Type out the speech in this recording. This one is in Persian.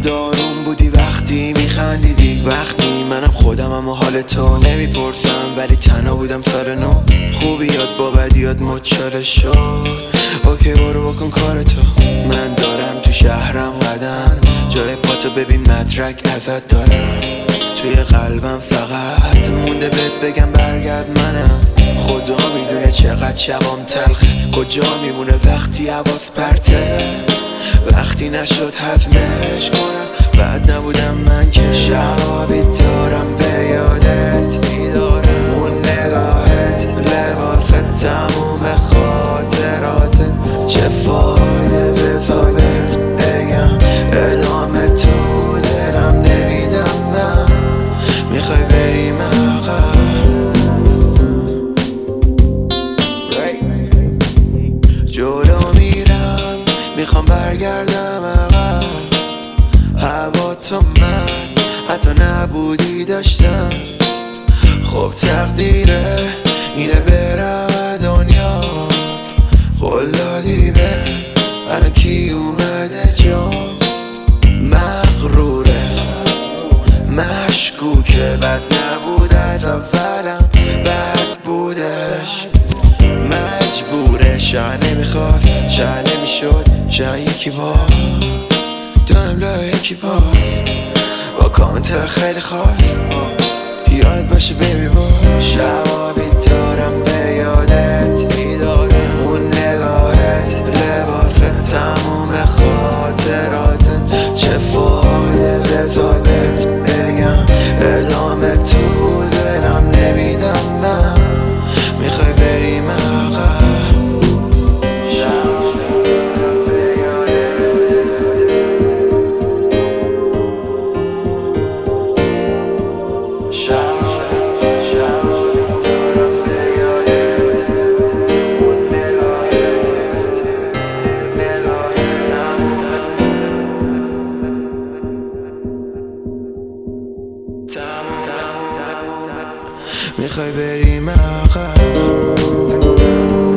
زارون بودی وقتی میخندیدی، وقتی منم خودمم و حال تو نمیپرسم، ولی تنها بودم سر نو. خوبی یاد با بدیات مچاله شد، اوکی برو بکن کار تو. من دارم تو شهرم قدم، جای پاتو ببین مدرک ازت دارم. توی قلبم فقط مونده بهت بگم برگرد منم. خدا میدونه چقدر شبام تلخه، کجا میمونه وقتی حواس پرته، وقتی نشد حتمش کنم بعد نبودم من که. شبابی دارم به یادت میدارم، اون نگاهت لباست تموم خاطراتت. چه فایده بذارت بگم ادامه تو دلم نمیدم من. میخوای بریم عقب، جلو میرم میخوام برگردم عقب. هوا تو من حتی نبودی داشتم. خب تقدیره اینه برم دنیات، قلدادی به الان کی اومده جا. مغروره مشکوکه، بد نبود از اولم بد بودش. مجبوره شاید نمیخواد شاید نمیشد شاید یکی باز دارم لای یکی باز با کامنت خیلی خاص. یاد باشه بیبی باز شبابی دارم به یادت میدارم، اون نگاهت لباست تموم خاطراتت. چه فایده بذارت بگم ادامه تو دلم نمیدم من. میخوای بریم عقب، میخوای بریم عقب.